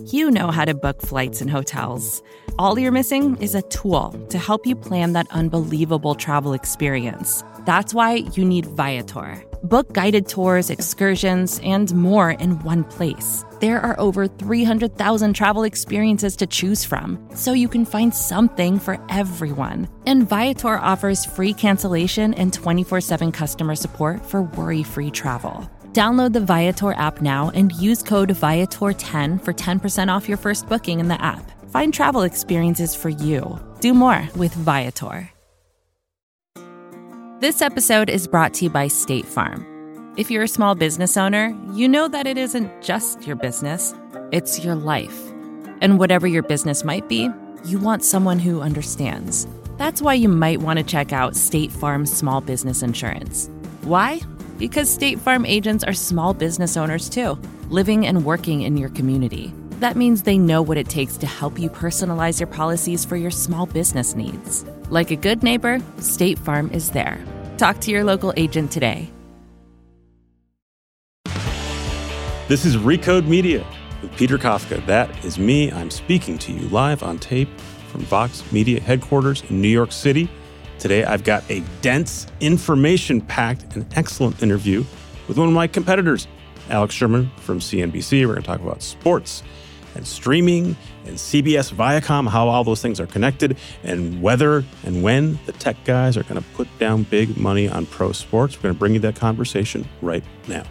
You know how to book flights and hotels. All you're missing is a tool to help you plan that unbelievable travel experience. That's why you need Viator. Book guided tours, excursions, and more in one place. There are over 300,000 travel experiences to choose from, so you can find something for everyone. And Viator offers free cancellation and 24/7 customer support for worry-free travel. Download the Viator app now and use code Viator10 for 10% off your first booking in the app. Find travel experiences for you. Do more with Viator. This episode is brought to you by State Farm. If you're a small business owner, you know that it isn't just your business, it's your life. And whatever your business might be, you want someone who understands. That's why you might want to check out State Farm's small business insurance. Why? Because State Farm agents are small business owners too, living and working in your community. That means they know what it takes to help you personalize your policies for your small business needs. Like a good neighbor, State Farm is there. Talk to your local agent today. This is Recode Media with Peter Kafka. That is me. I'm speaking to you live on tape from Vox Media headquarters in New York City. Today, I've got a dense, information-packed, and excellent interview with one of my competitors, Alex Sherman from CNBC. We're going to talk about sports and streaming and CBS Viacom, how all those things are connected, and whether and when the tech guys are going to put down big money on pro sports. We're going to bring you that conversation right now.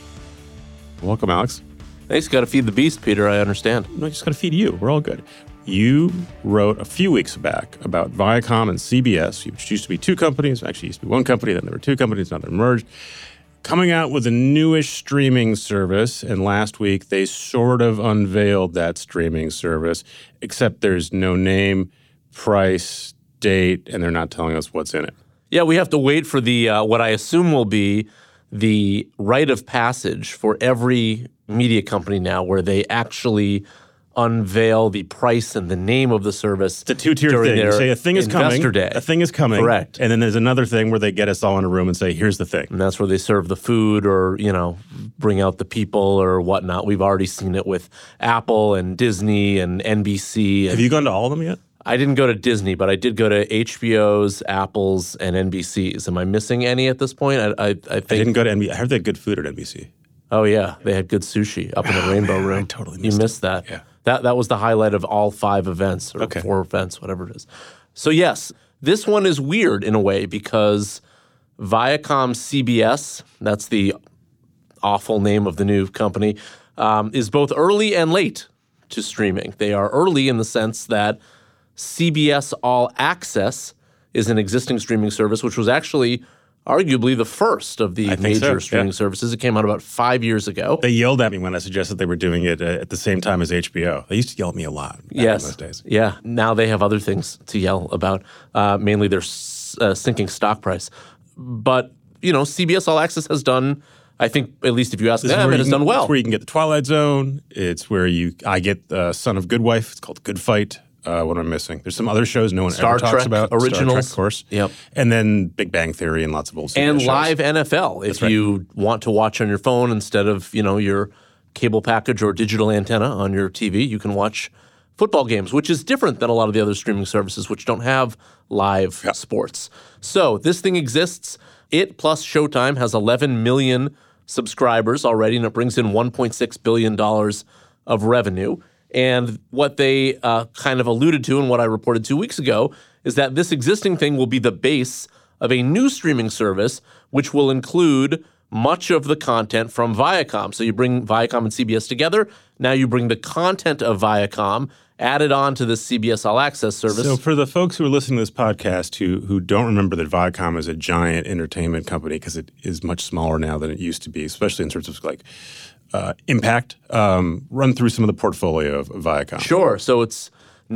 Welcome, Alex. Thanks. Got to feed the beast, Peter. I understand. No, just got to feed you. We're all good. You wrote a few weeks back about Viacom and CBS, which used to be two companies. Actually, used to be one company, then there were two companies, now they're merged. Coming out with a newish streaming service, and last week they sort of unveiled that streaming service, except there's no name, price, date, and they're not telling us what's in it. Yeah, we have to wait for the what I assume will be the rite of passage for every media company now, where they actually unveil the price and the name of the service. It's a two-tier thing. You say a thing is coming. Day. A thing is coming. Correct. And then there's another thing where they get us all in a room and say, here's the thing. And that's where they serve the food or, bring out the people or whatnot. We've already seen it with Apple and Disney and NBC. Have you gone to all of them yet? I didn't go to Disney, but I did go to HBO's, Apple's, and NBC's. Am I missing any at this point? I think I didn't go to NBC. I heard they had good food at NBC. Oh, yeah. They had good sushi up in the Rainbow Room. I totally missed You missed that. Yeah. That was the highlight of all 5 events or 4 events, whatever it is. So, yes, this one is weird in a way because Viacom CBS, that's the awful name of the new company, is both early and late to streaming. They are early in the sense that CBS All Access is an existing streaming service, which was actually arguably the first of the major streaming services. It came out about 5 years ago. They yelled at me when I suggested they were doing it at the same time as HBO. They used to yell at me a lot back in those days. Yeah. Now they have other things to yell about, mainly their sinking stock price. But, CBS All Access has done, I think, at least if you ask them, it has done well. It's where you can get The Twilight Zone. It's where I get Son of Good Wife. It's called Good Fight. What am I missing? There's some other shows no one ever talks about. Originals. Star Trek, of course. Yep. And then Big Bang Theory and lots of old CBS and shows. live NFL. If you want to watch on your phone instead of, your cable package or digital antenna on your TV, you can watch football games, which is different than a lot of the other streaming services which don't have live sports. So this thing exists. It plus Showtime has 11 million subscribers already, and it brings in $1.6 billion of revenue. And what they kind of alluded to and what I reported 2 weeks ago is that this existing thing will be the base of a new streaming service, which will include much of the content from Viacom. So you bring Viacom and CBS together. Now you bring the content of Viacom added on to this CBS All Access service. So for the folks who are listening to this podcast who don't remember that Viacom is a giant entertainment company because it is much smaller now than it used to be, especially in terms of impact, run through some of the portfolio of Viacom. Sure. So it's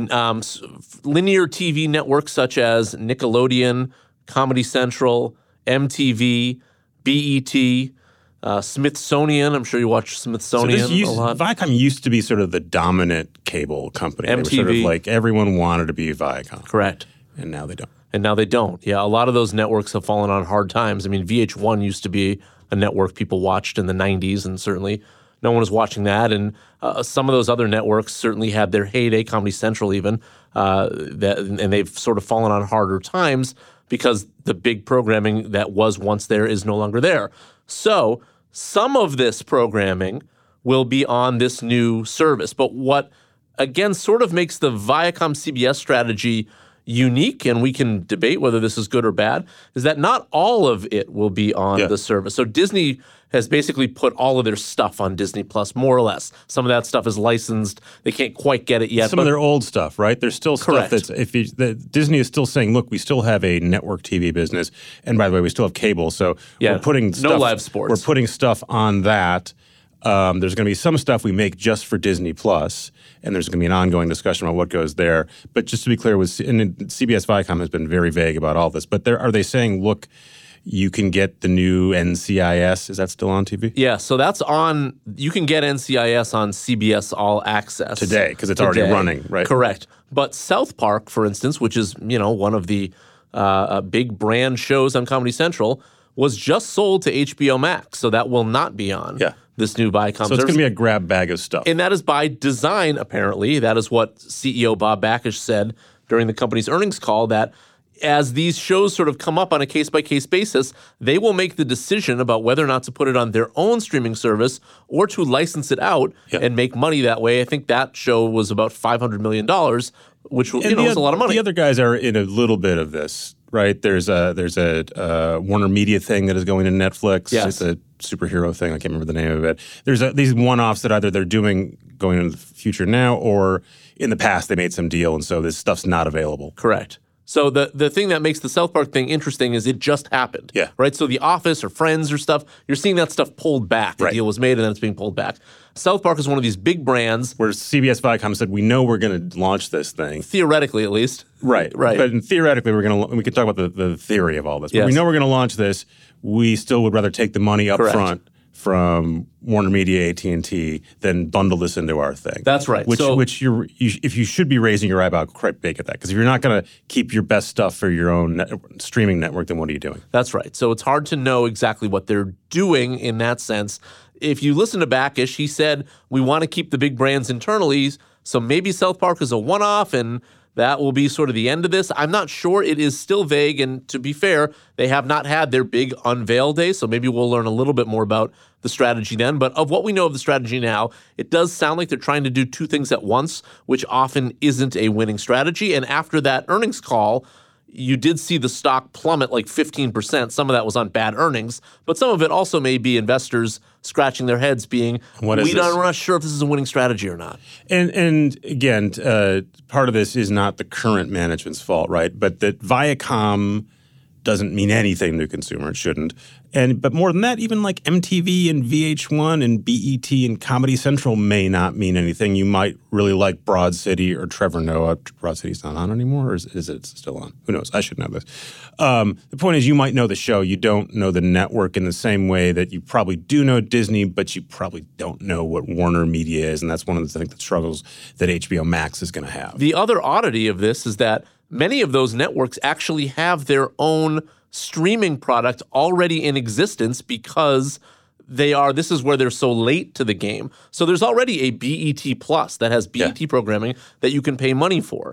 linear TV networks such as Nickelodeon, Comedy Central, MTV, BET, Smithsonian. I'm sure you watch Smithsonian a lot. Viacom used to be sort of the dominant cable company. MTV. They were sort of everyone wanted to be Viacom. Correct. And now they don't. Yeah, a lot of those networks have fallen on hard times. I mean, VH1 used to be a network people watched in the 90s and certainly no one is watching that. And some of those other networks certainly had their heyday, Comedy Central even, and they've sort of fallen on harder times because the big programming that was once there is no longer there. So some of this programming will be on this new service. But what, again, sort of makes the Viacom-CBS strategy unique, and we can debate whether this is good or bad, is that not all of it will be on the service. So Disney has basically put all of their stuff on Disney Plus, more or less. Some of that stuff is licensed. They can't quite get it yet. Some of their old stuff, right? There's still Correct. stuff that's Disney is still saying, look, we still have a network TV business, and by the way, we still have cable. So we're putting stuff, live sports. We're putting stuff on that. There's going to be some stuff we make just for Disney Plus, and there's going to be an ongoing discussion about what goes there. But just to be clear, CBS Viacom has been very vague about all this. But are they saying, look, you can get the new NCIS? Is that still on TV? Yeah, so that's on. You can get NCIS on CBS All Access Today, because it's already running, right? Correct. But South Park, for instance, which is one of the big brand shows on Comedy Central, was just sold to HBO Max, so that will not be on this new Viacom service. So it's going to be a grab bag of stuff. And that is by design, apparently. That is what CEO Bob Bakish said during the company's earnings call, that as these shows sort of come up on a case-by-case basis, they will make the decision about whether or not to put it on their own streaming service or to license it out and make money that way. I think that show was about $500 million, which is a lot of money. The other guys are in a little bit of this, right? There's a Warner Media thing that is going to Netflix. Yes. It's a superhero thing. I can't remember the name of it. There's these one-offs that either they're doing going into the future now, or in the past they made some deal, and so this stuff's not available. Correct. So the thing that makes the South Park thing interesting is it just happened. Yeah. Right? So The Office or Friends or stuff, you're seeing that stuff pulled back. The deal was made and then it's being pulled back. South Park is one of these big brands. Where CBS Viacom said, we know we're going to launch this thing. Theoretically, at least. Right. But theoretically, we can talk about the theory of all this. But we know we're going to launch this. We still would rather take the money up front from Warner Media, AT&T, than bundle this into our thing. That's right. Which if you should be raising your eyebrow quite big at that, because if you're not going to keep your best stuff for your own streaming network, then what are you doing? That's right. So it's hard to know exactly what they're doing in that sense. If you listen to Bakish, he said, we want to keep the big brands internally, so maybe South Park is a one-off and that will be sort of the end of this. I'm not sure. It is still vague, and to be fair, they have not had their big unveil day, so maybe we'll learn a little bit more about the strategy then. But of what we know of the strategy now, it does sound like they're trying to do two things at once, which often isn't a winning strategy. And after that earnings call, you did see the stock plummet like 15%. Some of that was on bad earnings, but some of it also may be investors scratching their heads being, we're not sure if this is a winning strategy or not. And again, part of this is not the current management's fault, right? But that Viacom doesn't mean anything to the consumer. It shouldn't. But more than that, even like MTV and VH1 and BET and Comedy Central may not mean anything. You might really like Broad City or Trevor Noah. Broad City's not on anymore, or is it still on? Who knows? I should know this. The point is, you might know the show. You don't know the network in the same way that you probably do know Disney, but you probably don't know what Warner Media is. And that's one of the struggles that HBO Max is going to have. The other oddity of this is that many of those networks actually have their own streaming product already in existence because this is where they're so late to the game. So there's already a BET Plus that has BET programming that you can pay money for.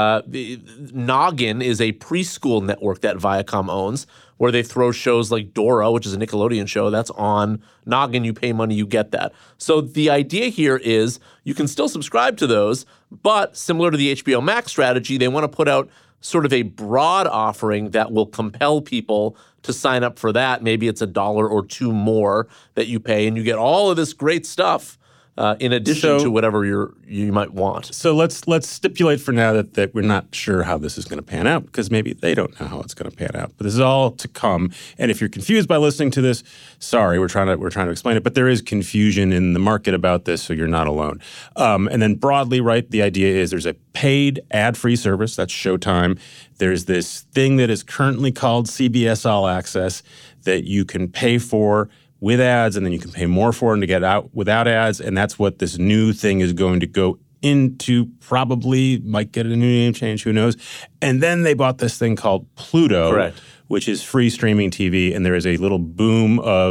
Noggin is a preschool network that Viacom owns, where they throw shows like Dora, which is a Nickelodeon show, that's on Noggin. You pay money, you get that. So the idea here is you can still subscribe to those, but similar to the HBO Max strategy, they want to put out sort of a broad offering that will compel people to sign up for that. Maybe it's $1 or $2 more that you pay, and you get all of this great stuff in addition to whatever you might want. So let's stipulate for now that we're not sure how this is going to pan out, because maybe they don't know how it's going to pan out. But this is all to come. And if you're confused by listening to this, sorry, we're trying to explain it. But there is confusion in the market about this, so you're not alone. And then broadly, right, the idea is there's a paid ad-free service, that's Showtime. There's this thing that is currently called CBS All Access that you can pay for with ads, and then you can pay more for them to get out without ads, and that's what this new thing is going to go into. Probably might get a new name change, who knows. And then they bought this thing called Pluto, Correct. which is free streaming TV, and there is a little boom of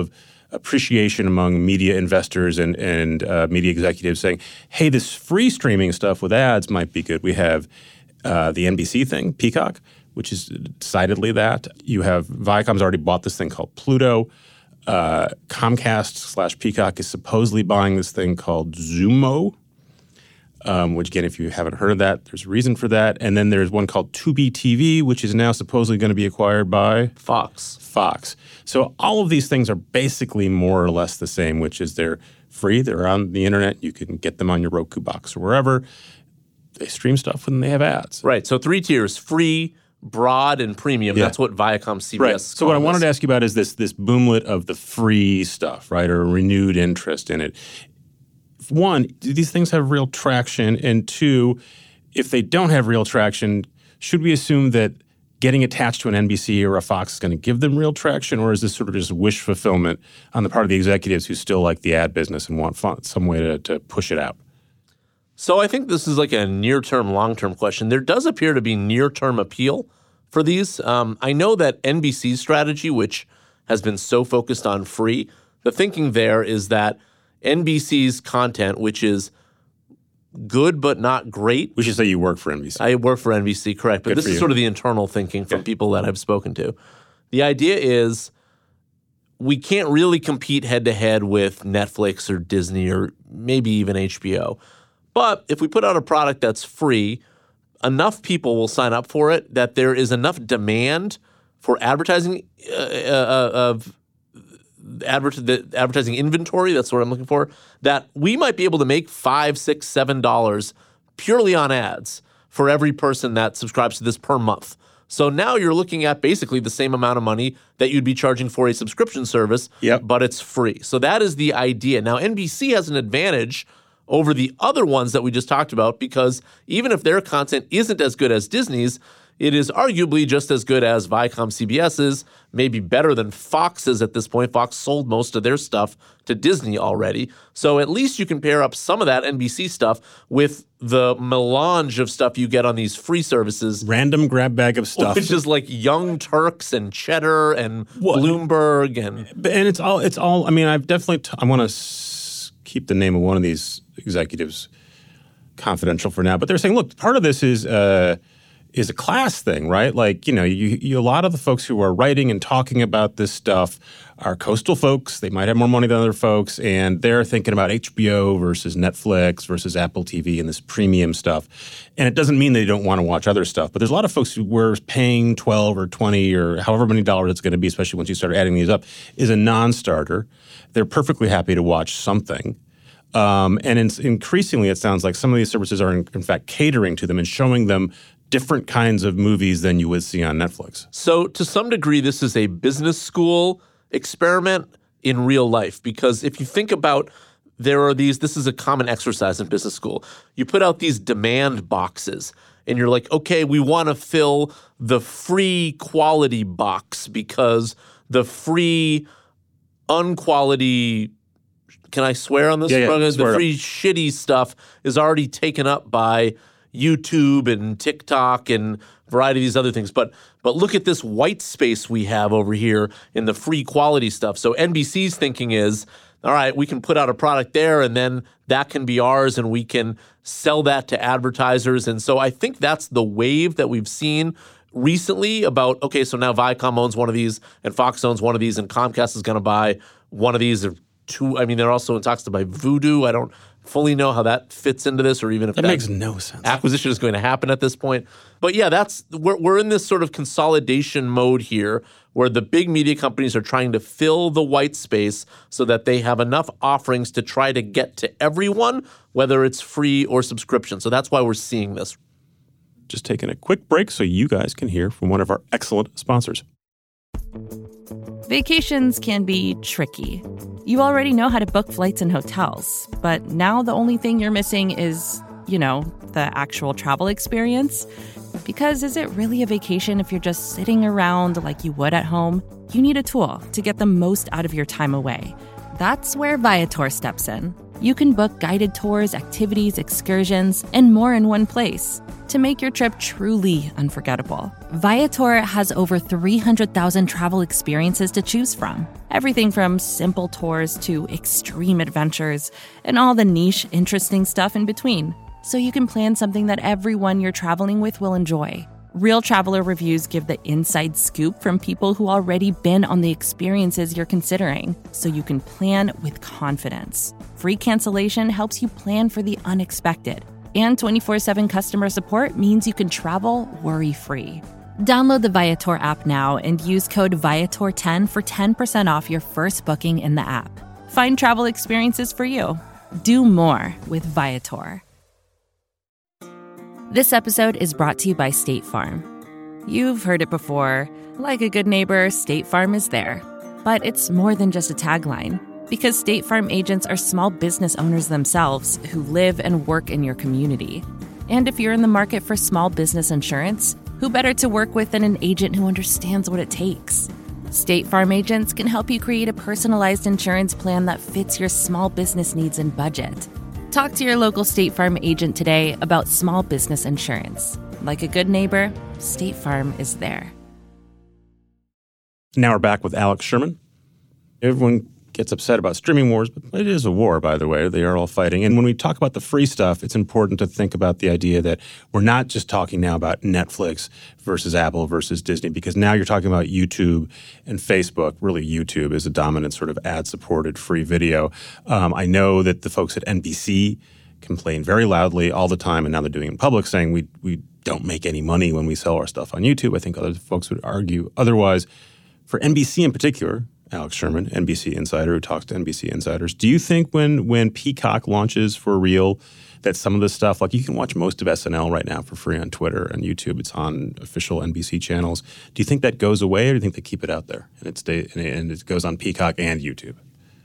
appreciation among media investors and media executives saying, hey, this free streaming stuff with ads might be good. We have the NBC thing, Peacock, which is decidedly that. You have Viacom's already bought this thing called Pluto. Comcast/Peacock is supposedly buying this thing called Xumo, which, again, if you haven't heard of that, there's a reason for that. And then there's one called Tubi TV, which is now supposedly going to be acquired by Fox. So all of these things are basically more or less the same, which is they're free. They're on the internet. You can get them on your Roku box or wherever. They stream stuff when they have ads. Right. So 3 tiers: free, broad, and premium. That's what Viacom CBS. Right. So what I wanted to ask you about is this boomlet of the free stuff, right, or a renewed interest in it. One, do these things have real traction? And two, if they don't have real traction, should we assume that getting attached to an NBC or a Fox is going to give them real traction, or is this sort of just wish fulfillment on the part of the executives who still like the ad business and want some way to push it out? So I think this is like a near-term, long-term question. There does appear to be near-term appeal for these. I know that NBC's strategy, which has been so focused on free, the thinking there is that NBC's content, which is good but not great. We should say you work for NBC. I work for NBC, correct. But this is sort of the internal thinking from people that I've spoken to. The idea is we can't really compete head-to-head with Netflix or Disney or maybe even HBO. But if we put out a product that's free, enough people will sign up for it that there is enough demand for advertising advertising inventory, that's what I'm looking for, that we might be able to make $5, $6, $7 purely on ads for every person that subscribes to this per month. So now you're looking at basically the same amount of money that you'd be charging for a subscription service, but it's free. So that is the idea. Now, NBC has an advantage over the other ones that we just talked about because even if their content isn't as good as Disney's, it is arguably just as good as Viacom CBS's, maybe better than Fox's at this point. Fox sold most of their stuff to Disney already. So at least you can pair up some of that NBC stuff with the melange of stuff you get on these free services. Random grab bag of stuff. Which is like Young Turks and Cheddar and Bloomberg. And it's all, I mean, I've definitely, I want to keep the name of one of these executives confidential for now, but they're saying, look, part of this is a class thing, right? Like, you a lot of the folks who are writing and talking about this stuff are coastal folks. They might have more money than other folks, and they're thinking about HBO versus Netflix versus Apple TV and this premium stuff. And it doesn't mean they don't want to watch other stuff, but there's a lot of folks who were paying $12 or $20 or however many dollars it's going to be, especially once you start adding these up, is a non-starter. They're perfectly happy to watch something. And increasingly, it sounds like some of these services are, in fact, catering to them and showing them different kinds of movies than you would see on Netflix. So to some degree, this is a business school experiment in real life because if you think about this is a common exercise in business school. You put out these demand boxes and you're like, okay, we want to fill the free quality box because the free unquality, can I swear on this? The free shitty stuff is already taken up by YouTube and TikTok and a variety of these other things. But look at this white space we have over here in the free quality stuff. So NBC's thinking is, all right, we can put out a product there and then that can be ours and we can sell that to advertisers. And so I think that's the wave that we've seen recently about, okay, so now Viacom owns one of these and Fox owns one of these and Comcast is going to buy one of these or two. I mean, they're also in talks to buy Vudu. I don't fully know how that fits into this or even if that makes no sense. Acquisition is going to happen at this point. But yeah, we're in this sort of consolidation mode here where the big media companies are trying to fill the white space so that they have enough offerings to try to get to everyone, whether it's free or subscription. So that's why we're seeing this. Just taking a quick break so you guys can hear from one of our excellent sponsors. Vacations can be tricky. You already know how to book flights and hotels, but now the only thing you're missing is, the actual travel experience. Because is it really a vacation if you're just sitting around like you would at home? You need a tool to get the most out of your time away. That's where Viator steps in. You can book guided tours, activities, excursions, and more in one place to make your trip truly unforgettable. Viator has over 300,000 travel experiences to choose from. Everything from simple tours to extreme adventures and all the niche, interesting stuff in between. So you can plan something that everyone you're traveling with will enjoy. Real traveler reviews give the inside scoop from people who already been on the experiences you're considering, so you can plan with confidence. Free cancellation helps you plan for the unexpected. And 24/7 customer support means you can travel worry-free. Download the Viator app now and use code Viator10 for 10% off your first booking in the app. Find travel experiences for you. Do more with Viator. This episode is brought to you by State Farm. You've heard it before. Like a good neighbor, State Farm is there. But it's more than just a tagline. Because State Farm agents are small business owners themselves who live and work in your community. And if you're in the market for small business insurance, who better to work with than an agent who understands what it takes? State Farm agents can help you create a personalized insurance plan that fits your small business needs and budget. Talk to your local State Farm agent today about small business insurance. Like a good neighbor, State Farm is there. Now we're back with Alex Sherman. Everyone gets upset about streaming wars, but it is a war, by the way. They are all fighting. And when we talk about the free stuff, it's important to think about the idea that we're not just talking now about Netflix versus Apple versus Disney, because now you're talking about YouTube and Facebook. Really, YouTube is a dominant sort of ad-supported free video. I know that the folks at NBC complain very loudly all the time, and now they're doing it in public, saying we don't make any money when we sell our stuff on YouTube. I think other folks would argue otherwise. For NBC in particular, Alex Sherman, NBC insider who talks to NBC insiders. Do you think when Peacock launches for real that some of this stuff, like you can watch most of SNL right now for free on Twitter and YouTube, it's on official NBC channels. Do you think that goes away, or do you think they keep it out there and it goes on Peacock and YouTube?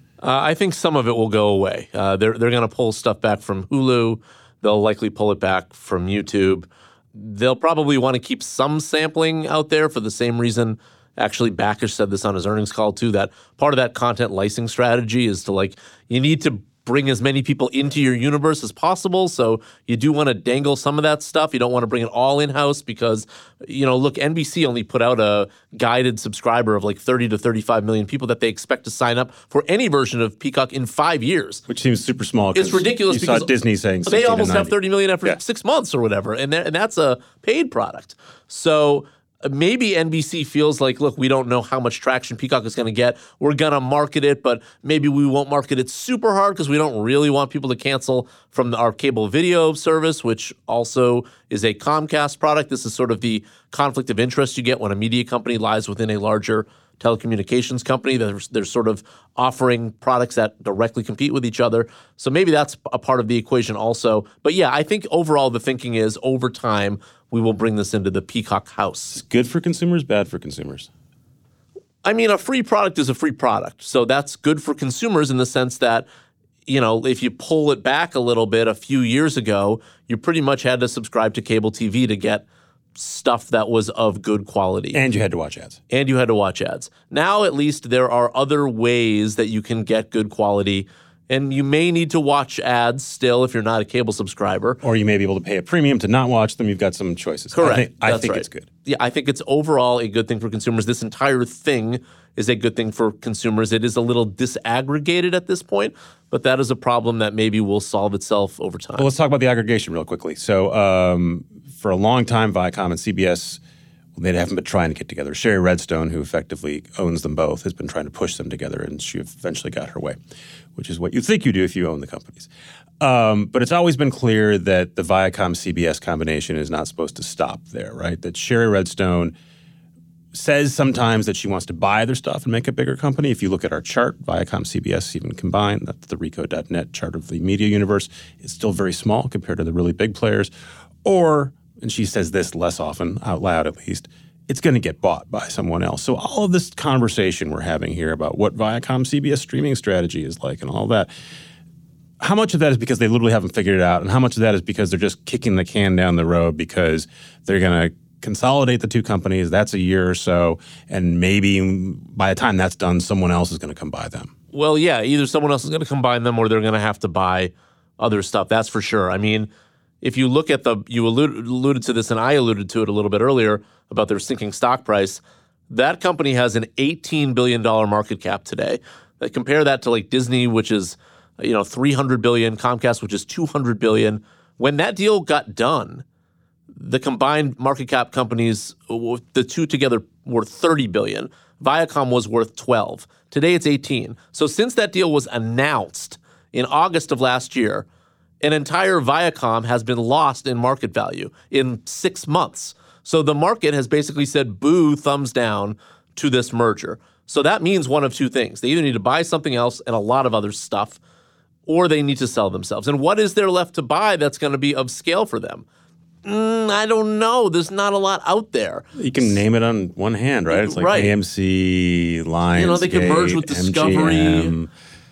I think some of it will go away. They're going to pull stuff back from Hulu. They'll likely pull it back from YouTube. They'll probably want to keep some sampling out there for the same reason. Actually, Backus said this on his earnings call, too, that part of that content licensing strategy is to, you need to bring as many people into your universe as possible. So you do want to dangle some of that stuff. You don't want to bring it all in-house because, look, NBC only put out a guided subscriber of 30 to 35 million people that they expect to sign up for any version of Peacock in 5 years. Which seems super small. It's ridiculous because saw Disney saying they almost have 30 million after 6 months or whatever. And that's a paid product. So maybe NBC feels like, look, we don't know how much traction Peacock is going to get. We're going to market it, but maybe we won't market it super hard because we don't really want people to cancel from our cable video service, which also is a Comcast product. This is sort of the conflict of interest you get when a media company lies within a larger telecommunications company. They're sort of offering products that directly compete with each other. So maybe that's a part of the equation also. But yeah, I think overall the thinking is over time, we will bring this into the Peacock house. It's good for consumers, bad for consumers? I mean, a free product is a free product. So that's good for consumers in the sense that, if you pull it back a little bit a few years ago, you pretty much had to subscribe to cable TV to get stuff that was of good quality. And you had to watch ads. Now, at least, there are other ways that you can get good quality. And you may need to watch ads still if you're not a cable subscriber. Or you may be able to pay a premium to not watch them. You've got some choices. Correct. I think it's good. Yeah, I think it's overall a good thing for consumers. This entire thing is a good thing for consumers. It is a little disaggregated at this point, but that is a problem that maybe will solve itself over time. Well, let's talk about the aggregation real quickly. So for a long time, Viacom and CBS, they haven't been trying to get together. Sherry Redstone, who effectively owns them both, has been trying to push them together, and she eventually got her way, which is what you think you do if you own the companies. But it's always been clear that the Viacom-CBS combination is not supposed to stop there, right? That Sherry Redstone says sometimes that she wants to buy their stuff and make a bigger company. If you look at our chart, Viacom-CBS even combined, that's the Recode.net chart of the media universe, it's still very small compared to the really big players. Or, and she says this less often, out loud at least, it's going to get bought by someone else. So all of this conversation we're having here about what Viacom-CBS streaming strategy is like and all that, how much of that is because they literally haven't figured it out, and how much of that is because they're just kicking the can down the road because they're going to consolidate the two companies, that's a year or so, and maybe by the time that's done, someone else is going to come buy them? Well, yeah, either someone else is going to combine them or they're going to have to buy other stuff, that's for sure. I mean, if you look at you alluded to this, and I alluded to it a little bit earlier about their sinking stock price. That company has an $18 billion market cap today. Compare that to like Disney, which is $300 billion, Comcast, which is $200 billion. When that deal got done, the combined market cap companies, the two together, were $30 billion. Viacom was worth 12. Today it's 18. So since that deal was announced in August of last year, an entire Viacom has been lost in market value in 6 months. So the market has basically said, boo, thumbs down to this merger. So that means one of two things. They either need to buy something else and a lot of other stuff, or they need to sell themselves. And what is there left to buy that's going to be of scale for them? I don't know. There's not a lot out there. You can name it on one hand, right? It's like AMC, Lionsgate, they could merge with Discovery. MGM.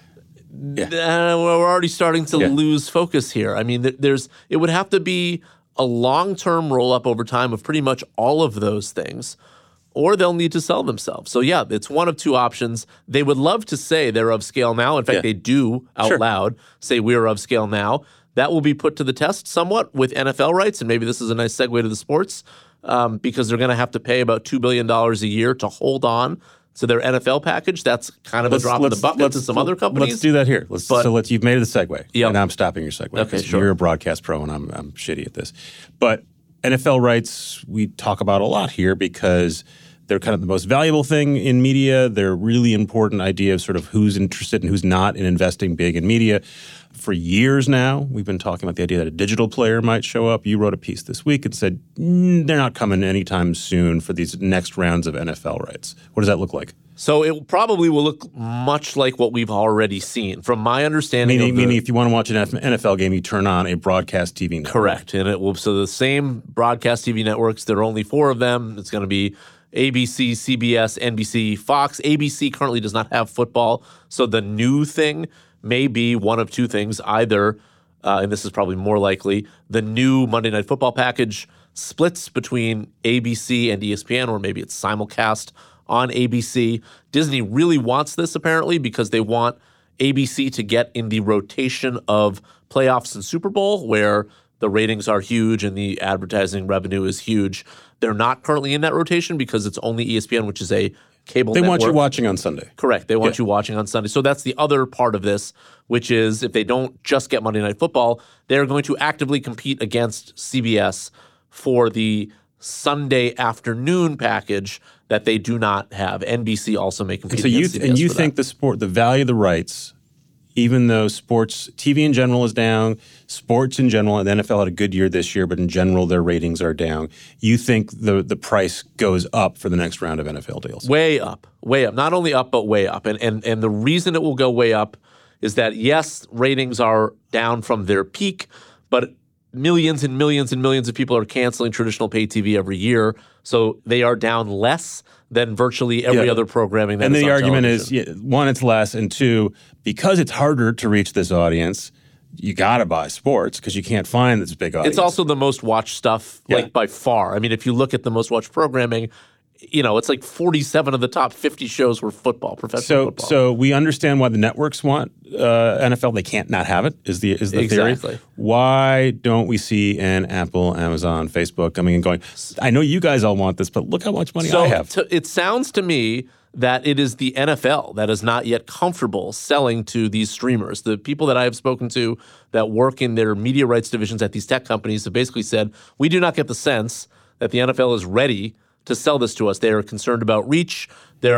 We're already starting to lose focus here. I mean, it would have to be a long-term roll-up over time of pretty much all of those things, or they'll need to sell themselves. So yeah, it's one of two options. They would love to say they're of scale now. In fact, they do out loud say we're of scale now. That will be put to the test somewhat with NFL rights, and maybe this is a nice segue to the sports, because they're going to have to pay about $2 billion a year to hold on to their NFL package. That's kind of a drop in the bucket to some other companies. Let's do that here. You've made it a segue, and I'm stopping your segue. Okay, sure. You're a broadcast pro, and I'm shitty at this. But NFL rights we talk about a lot here because they're kind of the most valuable thing in media. They're a really important idea of sort of who's interested and who's not in investing big in media. For years now, we've been talking about the idea that a digital player might show up. You wrote a piece this week and said they're not coming anytime soon for these next rounds of NFL rights. What does that look like? So it probably will look much like what we've already seen. From my understanding, meaning if you want to watch an NFL game, you turn on a broadcast TV network. Correct. And it will. So the same broadcast TV networks, there are only 4 of them. It's going to be ABC, CBS, NBC, Fox. ABC currently does not have football. So the new thing may be one of two things. Either, and this is probably more likely, the new Monday Night Football package splits between ABC and ESPN, or maybe it's simulcast on ABC. Disney really wants this, apparently, because they want ABC to get in the rotation of playoffs and Super Bowl, where the ratings are huge and the advertising revenue is huge. They're not currently in that rotation because it's only ESPN, which is a cable network. They want you watching on Sunday. Correct. They want you watching on Sunday. So that's the other part of this, which is if they don't just get Monday Night Football, they're going to actively compete against CBS for the Sunday afternoon package that they do not have. NBC also may compete against CBS. And you think the value of the rights, even though sports, TV in general is down, sports in general, and the NFL had a good year this year, but in general their ratings are down, you think the price goes up for the next round of NFL deals? Way up. Not only up, but way up. And the reason it will go way up is that, yes, ratings are down from their peak, but millions and millions and millions of people are canceling traditional pay TV every year, so they are down less than virtually every other programming that is on television. And the argument is, one, it's less, and two, because it's harder to reach this audience, you got to buy sports because you can't find this big audience. It's also the most watched stuff, by far. I mean, if you look at the most watched programming, it's like 47 of the top 50 shows were professional football. So we understand why the networks want NFL. They can't not have it, is the theory. Exactly. Why don't we see an Apple, Amazon, Facebook coming and going, I know you guys all want this, but look how much money I have. It sounds to me that it is the NFL that is not yet comfortable selling to these streamers. The people that I have spoken to that work in their media rights divisions at these tech companies have basically said, we do not get the sense that the NFL is ready to sell this to us. They are concerned about reach.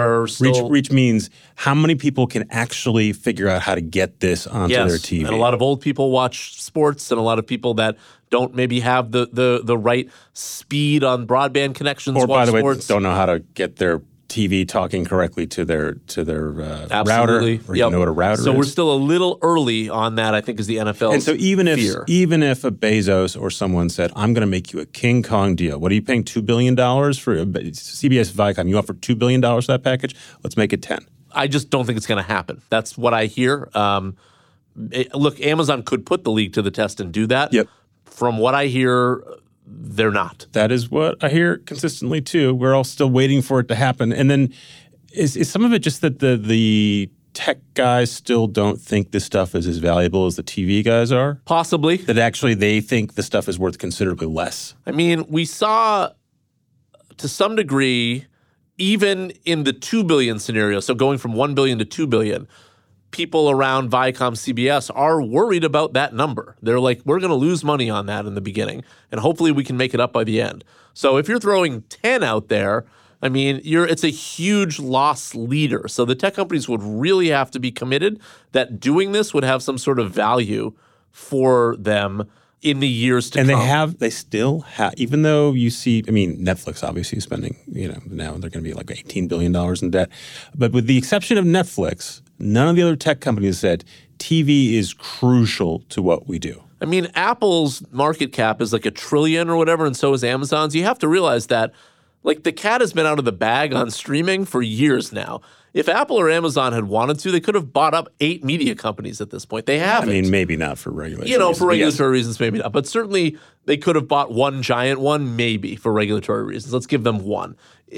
Reach means how many people can actually figure out how to get this onto their TV. And a lot of old people watch sports, and a lot of people that don't maybe have the right speed on broadband connections or, by the sports. way, don't know how to get their TV talking correctly to their router. Or you know what a router is. So we're still a little early on that, I think, is the NFL's And so even fear. if a Bezos or someone said, I'm going to make you a King Kong deal, what are you paying, $2 billion for CBS Viacom? You offer $2 billion for that package? Let's make it 10. I just don't think it's going to happen. That's what I hear. Look, Amazon could put the league to the test and do that. Yep. From what I hear, they're not. That is what I hear consistently too. We're all still waiting for it to happen. And then is some of it just that the tech guys still don't think this stuff is as valuable as the TV guys are? Possibly. That actually they think the stuff is worth considerably less? I mean, we saw to some degree, even in the 2 billion scenario, so going from 1 billion to 2 billion, people around Viacom CBS are worried about that number. They're like, we're going to lose money on that in the beginning, and hopefully we can make it up by the end. So if you're throwing 10 out there, I mean, it's a huge loss leader. So the tech companies would really have to be committed that doing this would have some sort of value for them in the years to come. And they still have, even though you see, I mean, Netflix obviously is spending, now they're going to be like $18 billion in debt. But with the exception of Netflix, none of the other tech companies said TV is crucial to what we do. I mean, Apple's market cap is like $1 trillion or whatever, and so is Amazon's. You have to realize that like the cat has been out of the bag on streaming for years now. If Apple or Amazon had wanted to, they could have bought up 8 media companies at this point. They haven't. I mean, maybe not for regulatory reasons. For regulatory reasons, maybe not. But certainly they could have bought one giant one, maybe, for regulatory reasons. Let's give them one.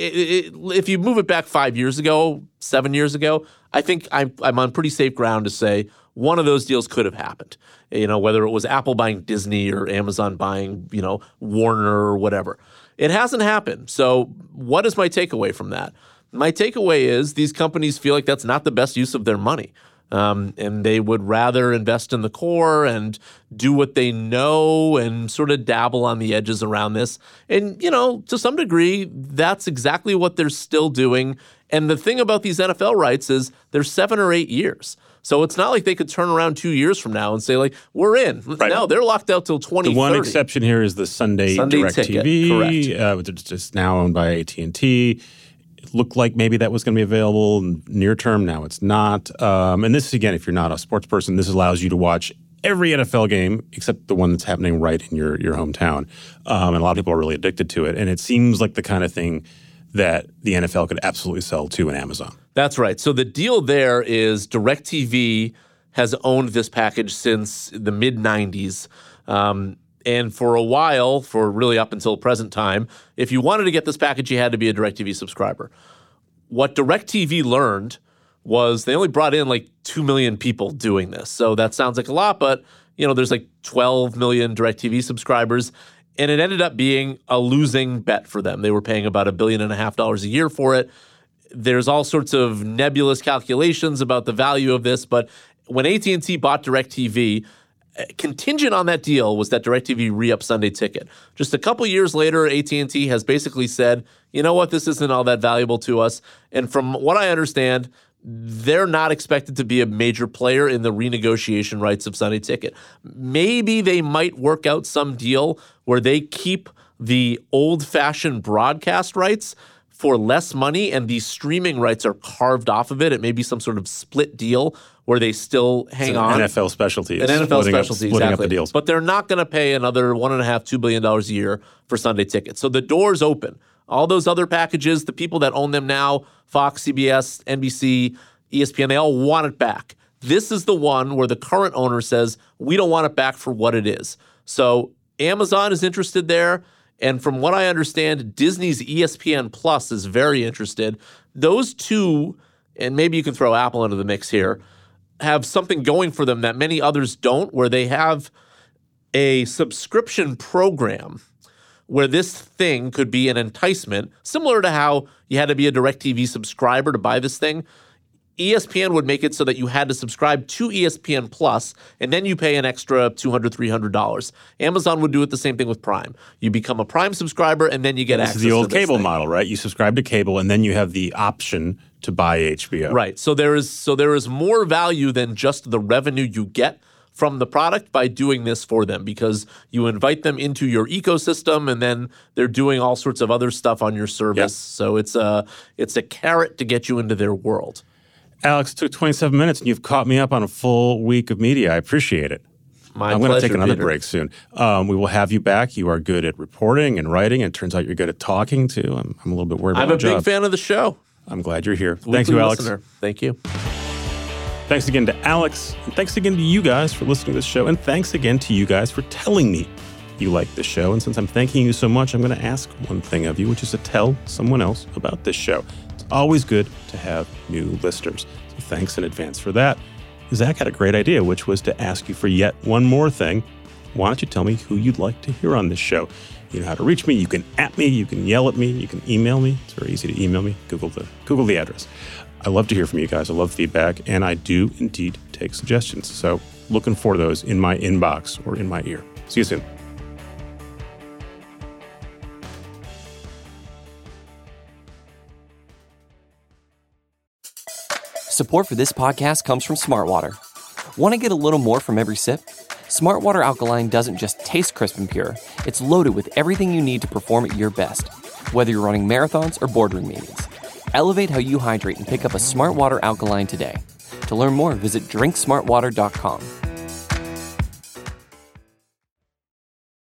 If you move it back 5 years ago, 7 years ago, I think I'm on pretty safe ground to say one of those deals could have happened. Whether it was Apple buying Disney or Amazon buying, Warner or whatever. It hasn't happened. So what is my takeaway from that? My takeaway is these companies feel like that's not the best use of their money. And they would rather invest in the core and do what they know and sort of dabble on the edges around this. And, to some degree, that's exactly what they're still doing. And the thing about these NFL rights is they're 7 or 8 years. So it's not like they could turn around 2 years from now and say, like, we're in. Right. No, they're locked out till 2030. The one exception here is the Sunday DirecTV. Correct. It's just now owned by AT&T. It looked like maybe that was going to be available near term. Now it's not. And this is, again, if you're not a sports person, this allows you to watch every NFL game except the one that's happening right in your hometown. And a lot of people are really addicted to it. And it seems like the kind of thing that the NFL could absolutely sell to an Amazon. That's right. So the deal there is DirecTV has owned this package since the mid-90s. And for a while, for really up until present time, if you wanted to get this package, you had to be a DirecTV subscriber. What DirecTV learned was they only brought in like 2 million people doing this. So that sounds like a lot, but there's like 12 million DirecTV subscribers. And it ended up being a losing bet for them. They were paying about $1.5 billion a year for it. There's all sorts of nebulous calculations about the value of this, but when AT&T bought DirecTV, contingent on that deal was that DirecTV re-up Sunday Ticket. Just a couple years later, AT&T has basically said, you know what, this isn't all that valuable to us. And from what I understand, they're not expected to be a major player in the renegotiation rights of Sunday Ticket. Maybe they might work out some deal where they keep the old-fashioned broadcast rights for less money and these streaming rights are carved off of it. It may be some sort of split deal where they still hang on. NFL specialties. An NFL specialty, splitting exactly. up the deals. But they're not going to pay another $1.5–2 billion a year for Sunday Ticket. So the door's open. All those other packages, the people that own them now, Fox, CBS, NBC, ESPN, they all want it back. This is the one where the current owner says, we don't want it back for what it is. So Amazon is interested there. And from what I understand, Disney's ESPN Plus is very interested. Those two, and maybe you can throw Apple into the mix here, have something going for them that many others don't, where they have a subscription program where this thing could be an enticement, similar to how you had to be a DirecTV subscriber to buy this thing. ESPN would make it so that you had to subscribe to ESPN Plus, and then you pay an extra $200, $300. Amazon would do it the same thing with Prime. You become a Prime subscriber, and then you get access to this thing. This is the old cable model, right? You subscribe to cable, and then you have the option to buy HBO. Right. So there is more value than just the revenue you get from the product by doing this for them, because you invite them into your ecosystem and then they're doing all sorts of other stuff on your service. Yep. So it's a carrot to get you into their world. Alex, it took 27 minutes and you've caught me up on a full week of media. I appreciate it. I'm going to take another break soon. We will have you back. You are good at reporting and writing, and it turns out you're good at talking too. I'm a little bit worried about my job. I'm a big fan of the show. I'm glad you're here. Thank you, Alex. Listener. Thank you. Thanks again to Alex, and thanks again to you guys for listening to this show, and thanks again to you guys for telling me you like this show. And since I'm thanking you so much, I'm going to ask one thing of you, which is to tell someone else about this show. It's always good to have new listeners. So thanks in advance for that. Zach had a great idea, which was to ask you for yet one more thing. Why don't you tell me who you'd like to hear on this show? You know how to reach me. You can @ me. You can yell at me. You can email me. It's very easy to email me. Google the address. I love to hear from you guys. I love feedback, and I do indeed take suggestions. So looking for those in my inbox or in my ear. See you soon. Support for this podcast comes from Smartwater. Want to get a little more from every sip? Smartwater Alkaline doesn't just taste crisp and pure. It's loaded with everything you need to perform at your best, whether you're running marathons or boardroom meetings. Elevate how you hydrate and pick up a Smartwater Alkaline today. To learn more, visit drinksmartwater.com.